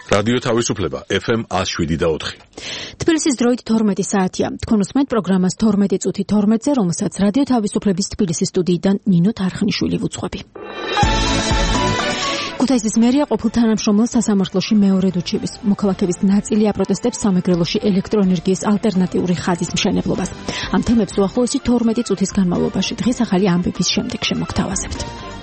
რადიო თავისუფლება FM 107.4. თბილისის დროით 12 საათია. თქვენ უსმენთ პროგრამას 12 წუთი 12-ზე, რომელსაც რადიო თავისუფლების თბილისის სტუდიიდან ნინო თარხნიშვილი ვუძღვები. ქუთაისის მერია ყოფილ თანამშრომელს სასამართლოში მეორე დუჩების მოქალაქეების ნაწილი აპროტესტებს სამეგრელოში ელექტროენერგიის ალტერნატიული ხაზის მშენებლობას. ამ თემებს უახლოესი 12 წუთის განმავლობაში დღის ახალი ამბების შემდეგ შემოგთავაზებთ.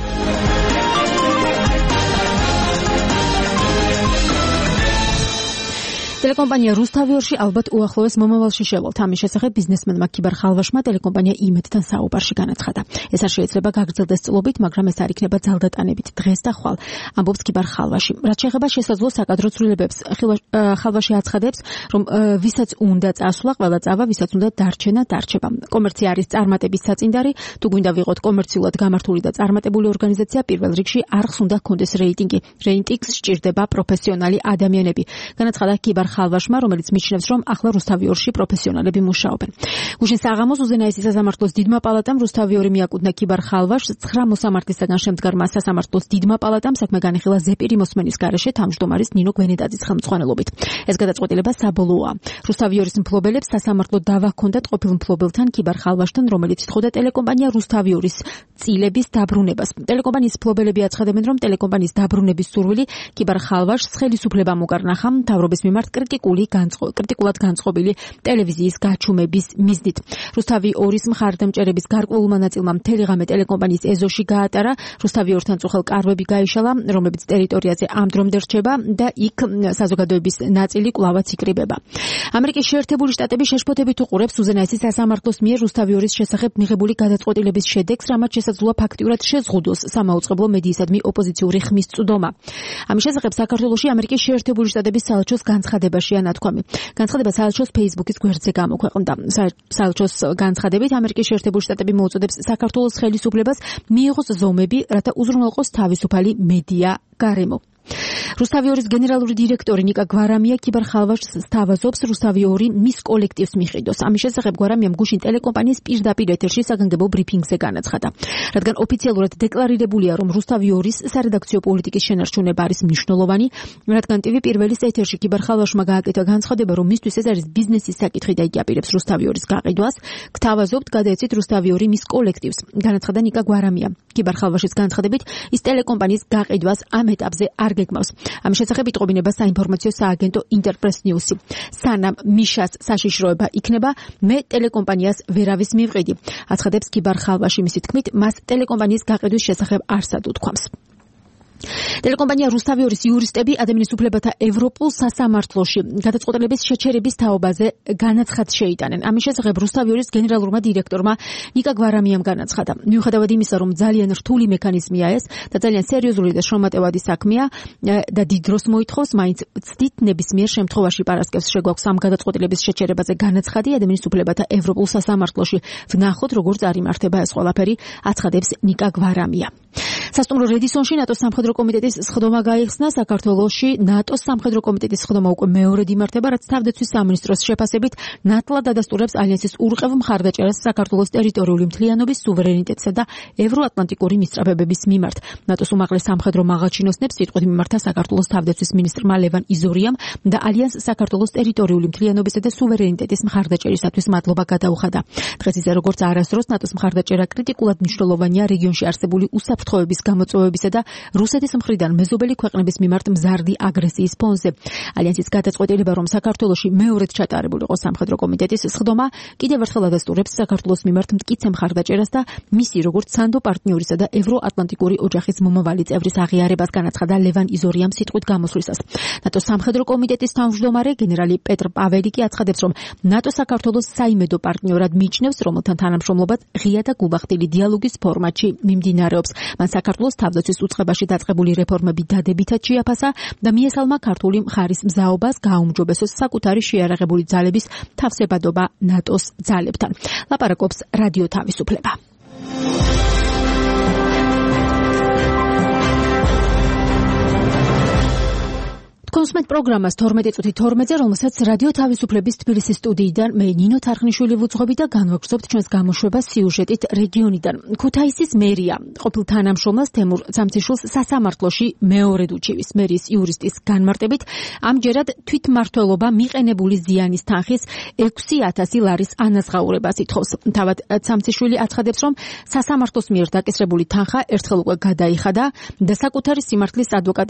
ტელეკომპანია რუსთავიორში ალბათ უახლოეს მომავალში შევალთ. ამის შესახებ ბიზნესმენმა ქიბარ ხალვაშმა ტელეკომპანია იმედთან საუბარში განაცხადა. ეს არ შეიძლება გაგრძელდეს წლობით, მაგრამ ეს არ იქნება ძალდატანებით დღეს და ხვალ. ამბობს ქიბარ ხალვაში. რაც შეეხება შესაძლო საკადრო ცვლილებებს, ხალვაში აცხადებს, რომ ვისაც უნდა წასვლა, ყველა წავა, ვისაც უნდა დარჩენა, დარჩება. კომერცია არის წარმატების საწინდარი, თუ გვინდა ვიყოთ კომერციულად გამართული და წარმატებული ორგანიზაცია, პირველ რიგში არხს უნდა ჰქონდეს რეიტინგი. რეიტინგს სჭირდება პროფესიონალი ადამიანები. განაცხადა ქიბარ ხალვაშმა, რომელიც მიჩნევს, რომ ახლა რუსთავიორში პროფესიონალები მუშაობენ. გუშინ საღამოს უზენაესის სასამართლოს დიდმა პალატამ რუსთავიორი მიაკუთვნა ქიბარ ხალვაშს 9 მოსამართლისაგან შემდგარმა სასამართლოს დიდმა პალატამ საქმე განიხილა ზეპირი მოსმენის გარეშე თავმჯდომარის ნინო გვენედაძის ხელმძღვანელობით. ეს გადაწყვეტილება საბოლოოა. რუსთავიორის მფლობელებს სასამართლო დავა ჰქონდათ ყოფილ მფლობელთან ქიბარ ხალვაშთან, რომელიც ითხოვდა ტელეკომპანია რუსთავიორის წილების დაბრუნებას. ტელეკომპანიის მფლობელები აცხადებენ, რომ ტელეკომპანიის დაბრუნების სურვილი ქიბარ ხალვაშს ხელისუფლებამ უკარნახა მთავრობის მიმართ კრიტიკულად განწყობილი ტელევიზიის გაჩუმების მიზნით. რუსთავიორის მხარდამჭერების გარკვეულმა ნაწილმა მთელი ღამე ტელეკომპანიის ეზოში გაატარა, რუსთავიორთან წუხელ კარვები გაიშალა, რომლებიც ტერიტორიაზე ამ დრომდე რჩება და იქ საზოგადოების ნაწილი კვლავაც იკრიბება. ამერიკის შეერთებული შტატები შეშფოთებით უყურებს უზენაესის სასამართლოს მიერ რუსთავიორის შესახებ მიღებული გადაწყვეტილების შედეგს, რამაც შესაძლოა ფაქტიურად შეზღუდოს სამაუწყებლო მედიისადმი ოპოზიციური ხმის წვდომა. ამის შესახებ საქართველოში ამერიკის შეერთებული შტატების საელჩოს განცხადებაშია ნათქვამი. განცხადება საელჩოს Facebook-ის გვერდზე გამოქვეყნდა. საელჩოს განცხადებით ამერიკის შეერთებული შტატები მოუწოდებს საქართველოს ხელისუფლებას მიიღოს ზომები, რათა უზრუნველყოს თავისუფალი მედია გარემო. რუსთავიორის გენერალური დირექტორი ნიკა გვარამია ქიბარ ხალვაშს სთავაზობს რუსთავიორი მის კოლექტივს მიხედოს. ამის შესახებ გვარამიამ გუშინ ტელეკომპანიის პირდაპირ ეთერში საგანგებო ბრიფინგზე განაცხადა. რადგან ოფიციალურად დეკლარირებულია, რომ რუსთავიორის სარედაქციო პოლიტიკის შენარჩუნება არის მნიშვნელოვანი, რადგან TV პირველის ეთერში ქიბარ ხალვაშმა გააკეთა განცხადება, რომ მისთვის ეს არის ბიზნესის საკითხი და იგი აპირებს რუსთავიორის გაყიდვას, გთავაზობთ გადაეცით რუსთავიორი მის კოლექტივს. განაცხადა ნიკა გვარამია. ქიბარ ხალვაშის განცხადებით, ის ტელეკომპანიის გაყიდვას ამ ეტაპზე არ გეგმავს. ამის შესახებ იტყობინება საინფორმაციო სააგენტო ინტერპრეს ნიუსი. სანამ მიშას საშიშროება იქნება, მე ტელეკომპანიას ვერავის მივყიდი. აცხადებს ქიბარ ხალვაში, მისი თქმით, მას ტელეკომპანიის გაყიდვის შესახებ არსად უთქვამს. ტელეკომპანია რუსთავიორის იურისტები ადამიანის უფლებათა ევროპულ სასამართლოში გადაწყვეტილების შეჩერების თაობაზე განაცხადს შეიტანენ. ამის შესახებ რუსთავიორის გენერალურმა დირექტორმა ნიკა გვარამიამ განაცხადა. მიუხედავად იმისა, რომ ძალიან რთული მექანიზმია ეს და ძალიან სერიოზული და შრომატევადი საქმეა და დიდ დროს მოითხოვს, მაინც ვცდით ნებისმიერ შემთხვევაში პარასკევს შეგვაქვს ამ გადაწყვეტილების შეჩერებაზე განაცხადი ადამიანის უფლებათა ევროპულ სასამართლოში. ვნახოთ, როგორ წარიმართება ეს ყველაფერი, აცხადებს ნიკა გვარამია. სასტუმრო რედისონში ნატოს სამხედრო კომიტეტის სხდომა გაიხსნა. საქართველოში ნატოს სამხედრო კომიტეტის სხდომა უკვე მეორედ იმართება, რაც თავდაცვის სამინისტროს შეფასებით ნათლად ადასტურებს ალიანსის ურყევ მხარდაჭერას საქართველოს ტერიტორიული მთლიანობის, სუვერენიტეტსა და ევროატლანტიკური მისწრაფებების მიმართ. ნატოს უმაღლეს სამხედრო მაღალჩინოსნებს სიტყვით მიმართა საქართველოს თავდაცვის მინისტრმა ლევან იზორიამ და ალიანს საქართველოს ტერიტორიული მთლიანობისა და სუვერენიტეტის მხარდაჭერისათვის მადლობა გადაუხადა. დღეს ისე როგორც არასდროს ნატოს მხარდაჭერა კრიტიკულად მნიშვნელოვანია რეგიონში არსებული უსაფრთხოების გამოწვევებისა და რუსეთის მხრიდან მეზობელი ქვეყნების მიმართ მზარდი აგრესიის ფონზე. ალიანსის გადაწყვეტილება, რომ საქართველოში მეორედ ჩატარებულიყო სამხედრო კომიტეტის სხდომა, კიდევ ერთხელ ადასტურებს საქართველოს მიმართ მტკიცე მხარდაჭერას და მისი როგორც სანდო პარტნიორისა და ევროატლანტიკური ოჯახის მომავალი წევრის აღიარებას, განაცხადა ლევან იზორიამ სიტყვით გამოსვლისას. ნატოს სამხედრო კომიტეტის თავმჯდომარე გენერალი პეტრ პაველი კი აცხადებს, რომ ნატო საქართველოს საიმედო პარტნიორად მიიჩნევს, რომელთან თანამშრომლობაც ღია და გულახდილი დიალოგის ფორმატში მიმდინარეობს. მან საქართველოს თავდაცვის უწყებაში დაწყებული რეფორმები დადებითად შეაფასა და მიესალმა ქართული მხარის მზაობას გააუმჯობესოს საკუთარი შეიარაღებული ძალების თავსებადობა ნატოს ძალებთან. ლაპარაკობს რადიო თავისუფლება. გქონსმეთ პროგრამას 12:12-ზე, რომელსაც რადიო თავისუფლების თბილისის სტუდიიდან მე ნინო თარხნიშვილი ვუძღვები და განვაგრძობთ ჩვენს გამოშვება სიუჟეტით რეგიონიდან. ქუთაისის მერია ყოფილ თანამშრომელს თემურ სამციშვილს სასამართლოში მეორედ უჩივის. მერიის იურისტის განმარტებით, ამჯერად თვითმმართველობა მიყენებული ზიანის თანხის 6,000 ლარის ანაზღაურებას ითხოვს. თავად სამციშვილი აცხადებს, რომ სასამართლოს მიერ დაკისრებული თანხა ერთხელ უკვე გადაიხადა და საკუთარ სიმართლის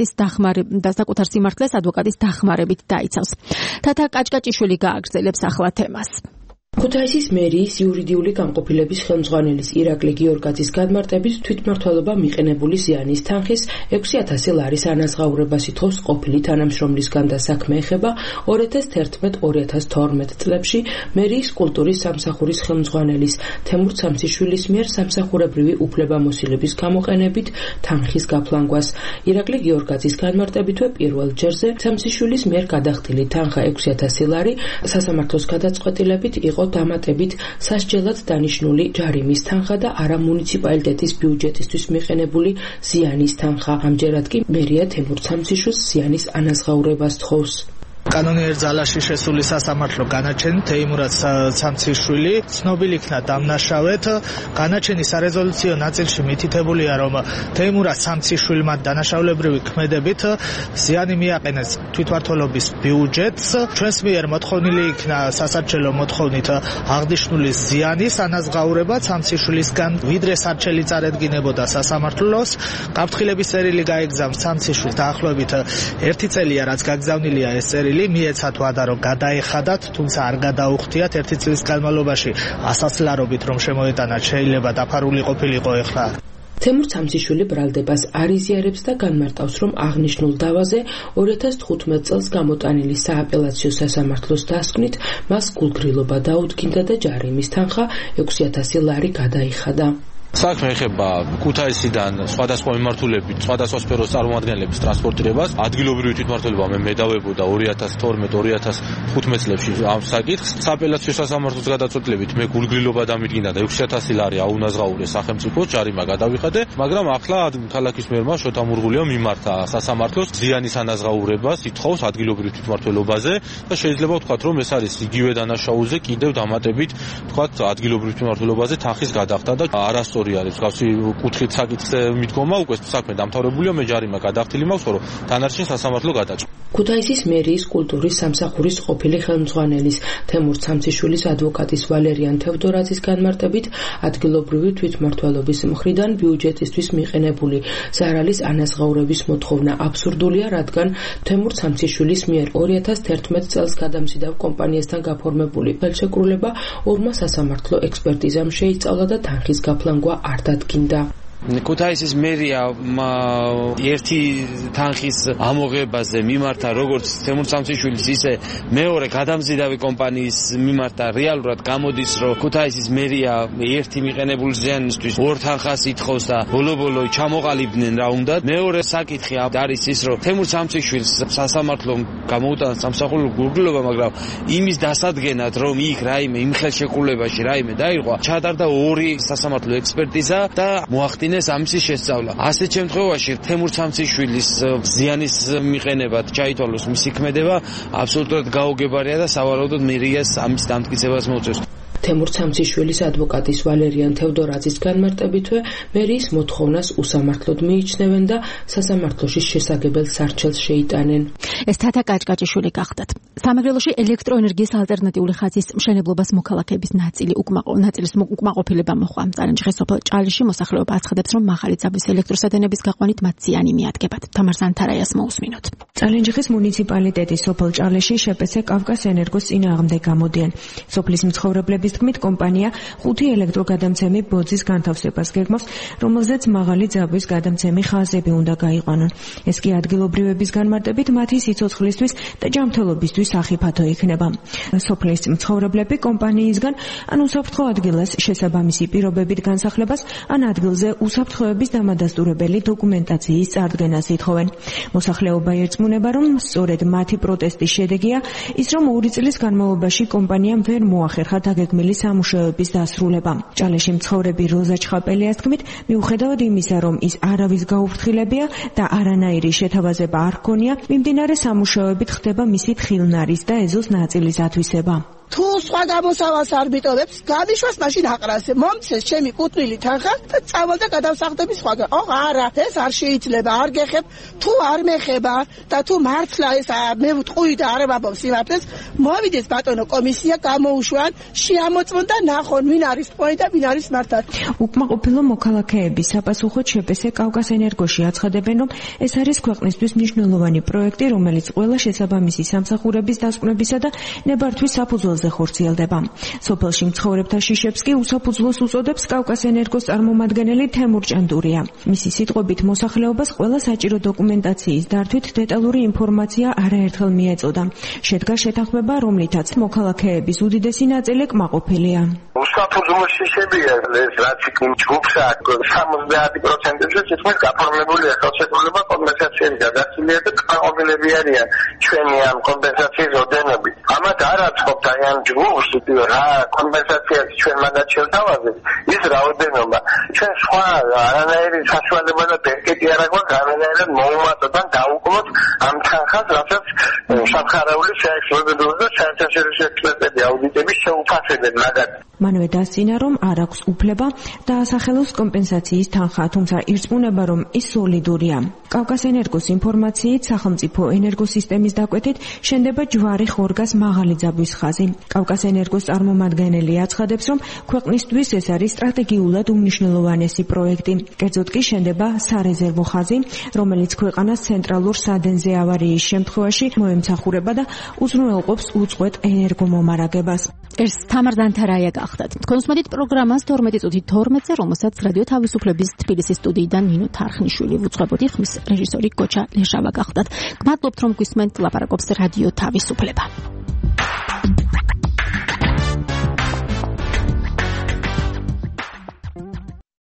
ადვოკატის დახმარებით დაიცავს. თათა კაჭკაჭიშვილი გააგრძელებს ახლა თემას. ქუთაისის მერიის იურიდიული განყოფილების ხელმძღვანელის ირაკლი გიორგაძის განმარტებით თვითმმართველობა მიყენებული ზიანის თანხის 6,000 ლარის ანაზღაურებას ითხოვს ყოფილი თანამშრომლისგან და საქმე ეხება 2011-2012 წლებში მერიის კულტურის სამსახურის ხელმძღვანელის თემურ სამციშვილის მიერ სამსახურებრივი უფლებამოსილების გამოყენებით თანხის გაფლანგვას. ირაკლი გიორგაძის განმარტებითვე პირველ ჯერზე სამციშვილის მიერ გადახდილი თანხა 6,000 ლარი სასამართლოს გადაწყვეტილებით იყო დამატებით სასჯელად დანიშნული ჯარიმის თანხა და არა მუნიციპალიტეტის ბიუჯეტისთვის მიყენებული ზიანის თანხა. ამჯერად კი მერია თემურ სამციშვილს ზიანის ანაზღაურებას თხოვს. კანონიერ ძალაში შესული სასამართლო განაჩენი თეიმურად სამციშვილი ცნობილი იქნა დამნაშავედ. განაჩენის სარეზოლუციო ნაწილში მითითებულია, რომ თეიმურად სამციშვილმა დანაშაულებრივი ქმედებით ზიანი მიაყენეს თვითმმართველობის ბიუჯეტს. ჩვენს მიერ მოთხოვნილი იქნა სასარჩელო მოთხოვნით აღნიშნული ზიანის ანაზღაურება სამციშვილისგან, ვიდრე სარჩელი წარედგინებოდა სასამართლოს. გაფრთხილების წერილი გაეგზავნეს სამციშვილს დაახლოებით 1 წელია, რაც გაგზავნილია ეს წერილი. მიეცათ ვადა, რომ გადაეხადათ, თუმცა არ გადაუხდიათ 1 წლის განმავლობაში. ასასლარობით რომ შემოეტანათ, შეიძლება დაფარული ყოფილიყო ეხლა. თემურ სამციშვილი ბრალდებას არ იზიარებს და განმარტავს, რომ აღნიშნულ დავაზე 2015 წელს გამოტანილი სააპელაციო სასამართლოს დასკვნით მას გულგრილობა დაუდგინდა და ჯარიმის თანხა 6,000 ლარი გადაიხადა. საქმე ეხება ქუთაისიდან სხვადასხვა მიმართულებით, სხვადასხვა სფეროს წარმომადგენლების ტრანსპორტირებას. ადგილობრივი თვითმმართველობა მე მედავებოდა 2012-2015 წლებში ამ საკითხს. სააპელაციო სასამართლოს გადაწყვეტილებით მე გულგრილობა დამიდგინდა და 6,000 ლარი აუნაზღაურეს სახელმწიფოს, ჯარიმა გადავიხადე, მაგრამ ახლა ქალაქის მერმა შოთა მურღულიო მიმართა სასამართლოს ზიანის ანაზღაურებას ითხოვს ადგილობრივ თვითმმართველობაზე და შეიძლება ვთქვათ, რომ ეს არის იგივე დანაშაულზე კიდევ დამატებით ვთქვათ ადგილობრივ თვითმმართველობაზე თანხის გადახდა და არასწორი არის გავსი კუთხით საკითხზე მიდგომა, უკვე საქმე დამთავრებულია, მე ჯარიმა გადახდილი მაქვს, რომ დანარჩენ სასამართლო გადაჭრა. ქუთაისის მერიის კულტურის სამსახურის ყოფილი ხელმძღვანელის თემურ სამციშვილის ადვოკატის ვალერიან თევდორაძის განმარტებით, ადგილობრივი თვითმმართველობის მხრიდან ბიუჯეტისთვის მიყენებული ზარალის ანაზღაურების მოთხოვნა აბსურდულია, რადგან თემურ სამციშვილის მიერ 2011 წელს გადამზიდავ კომპანიასთან გაფორმებული ხელშეკრულება ორმა სასამართლო ექსპერტიზამ შეისწავლა და თანხის გაფლანგვა არ დადგინდა. ქუთაისის მერია ერთი თანხის ამოღებაზე მიმართა როგორც თემურ სამციშვილის, ისე მეორე გადამზიდავი კომპანიის მიმართა. რეალურად გამოდის, რომ ქუთაისის მერია ერთი მიყენებული ზიანისთვის ორ თანხას ითხოვს და ბოლო-ბოლო ჩამოყალიბდნენ რა უნდა. მეორე საკითხი არის ის, რომ თემურ სამციშვილს სასამართლომ გამოუტანა სამსახურო გულგრილობა, მაგრამ იმის დასადგენად, რომ იქ რაიმე იმ ხელშეკრულებაში რაიმე დაირღვა, ჩატარდა ორი სასამართლო ექსპერტიზა და მოახდინა ამის შესწავლა. ასეთ შემთხვევაში თემურ სამციშვილის ზიანის მიყენებად ჩაითვალოს მისი ქმედება აბსოლუტურად გაუგებარია და სავარაუდოდ მერიას ამის დამტკიცებას მოუწევს. თემურ სამციშვილის ადვოკატის ვალერიან თევდორაძის განმარტებითვე მერიის მოთხოვნას უსამართლოდ მიიჩნევენ და სასამართლოში შესაგებელ სარჩელს შეიტანენ. ეს თათა კაჭკაჭიშვილი გახდათ. სამეგრელოში ელექტროენერგიის ალტერნატიული ხაზის მშენებლობას მოქალაქეების ნაწილის უკმაყოფილება მოჰყვა. წარენჯიხის სოფელ ჭალიში მოსახლეობა აცხადებს, რომ მაღალი ძაბვის ელექტროსადენების გაყვანით მათ ზიანი მიადგებათ. თამარ ზანთარაიას მოусმინოთ. წარენჯიხის მუნიციპალიტეტის სოფელ ჭალიში შეპესე კავკას ენერგოს წინააღმდეგ გამოდიან. სოფლის მცხოვრებლების თქმით, კომპანია 5 ელექტროგადამცემი ბოძის განთავსებას გეგმავს, რომელზეც მაღალი ძაბვის გადამცემი ხაზები უნდა გაიყვანონ. ეს კი ადგილობრივების განმარტებით მათი სიცოცხლისთვის და ჯანმრთელობისთვის სახიფათო იქნება. სოფლის მცხოვრებლები კომპანიისგან ან უსაფრთხო ადგილას შესაბამისი პირობებით განსახლებას, ან ადგილზე უსაფრთხოების დამადასტურებელი დოკუმენტაციის წარდგენას ითხოვენ. მოსახლეობა ერწმუნება, რომ სწორედ მათი პროტესტის შედეგია ის, რომ 2 წლის განმავლობაში კომპანიამ ვერ მოახერხა დაგეგმილი მისდეველი სამუშაოების დასრულება. ჭალეში მცხოვრები როზა ჩხაპელიას თქმით, მიუხედავად იმისა, რომ ის არავის გაუფრთხილებია და არანაირი შეთავაზება არ ჰქონია, მიმდინარე სამუშაოებით ხდება მისი თხილნარის და ეზოს ნაწილის ათვისება. თუ სხვა გამოსავალს არ მიტოვებს, გამიშვას მაშინ აყრას. მომცეს ჩემი კუთვნილი თანხა და წავალ და გადავსახდები სხვაგან. არა, ეს არ შეიძლება, არ გეხებ. თუ არ მეხება და თუ მართლა ეს მე ვტყვი და არ ვაბავ სიმართლეს, მოვიდეს ბატონო კომისია, გამოუშვან, შეამოწმონ და ნახონ, ვინ არის პოი და ვინ არის მართალი. უკმაყოფილო მოქალაქეების საპასუხოდ შეპესე კავკასენერგოში აცხადებენ, რომ ეს არის ქვეყნისთვის მნიშვნელოვანი პროექტი, რომელიც ყველა შესაბამისი სამსახურების დასკვნებისა და ნებართვის საფუძველზე ხორციელდება. სოფელში მცხოვრებთა შიშებს კი უსაფუძვლოს უწოდებს კავკასენერგოს წარმომადგენელი თემურ ჭანდურია. მისი სიტყვებით მოსახლეობას ყველა საჭირო დოკუმენტაციის დართვით დეტალური ინფორმაცია არაერთხელ მიეწოდა. შედგა შეთანხმება, რომლითაც მოქალაქეების უდიდესი ნაწილი კმაყოფილია. უსაფუძვლო შიშებია ეს რაც იქ ჯგუფსა 70%-ზე თითქმის გაფორმებულია ხელშეკრულება კომპენსაციის გადაცემისა და კმაყოფილები არიან ჩვენი ამ კომპენსაციის ოდენები. ამათ არ აწყობთ აი ამ ჯგუფს რა კომპენსაციას ჩვენ მანდ შევთავაზეთ ის რაოდენობა ჩვენ სხვა არანაირი საშუალება და ბერკეტი არ აქვს არანაირად მოუმატოთ და დაუკლოთ ამ თანხას რასაც სამხარეული შეეცვალებოდა და საერთაშორისო ექსპერტები აუდიტები შეუფასებენ მაგათ. მანვე დასწინა, რომ არ აქვს უფლება დაასახელოს კომპენსაციის თანხა, თუმცა ირწმუნება, რომ ის სოლიდურია. კავკასენერგოს ინფორმაციით, სახელმწიფო ენერგოსისტემის დაკვეთით შენდება ჯვარი ხორგას მაღალი ძაბვის ხაზი. კავკასენერგოს წარმომადგენელი აცხადებს, რომ ქვეყნისთვის ეს არის სტრატეგიულად უმნიშვნელოვანესი პროექტი. კერძოდ კი შენდება სარეზერვო ხაზი, რომელიც ქვეყანას ცენტრალურ სადენზე ავარიის შემთხვევაში მოემცახურება და უზრუნველყოფს უწყვეტ ენერგომომარაგებას. ეს თამარ დანთარაია გახდათ. თქვენ უსმენთ პროგრამას 12:12-ზე, რომელსაც რადიო თავისუფლების თბილისის სტუდიიდან ნინო თარხნიშვილი უძღვებოდი, ხმის რეჟისორი გოჩა ლეშავა გახდათ. გმადლობთ, რომ გვისმენთ, ლაპარაკობს რადიო თავისუფლება.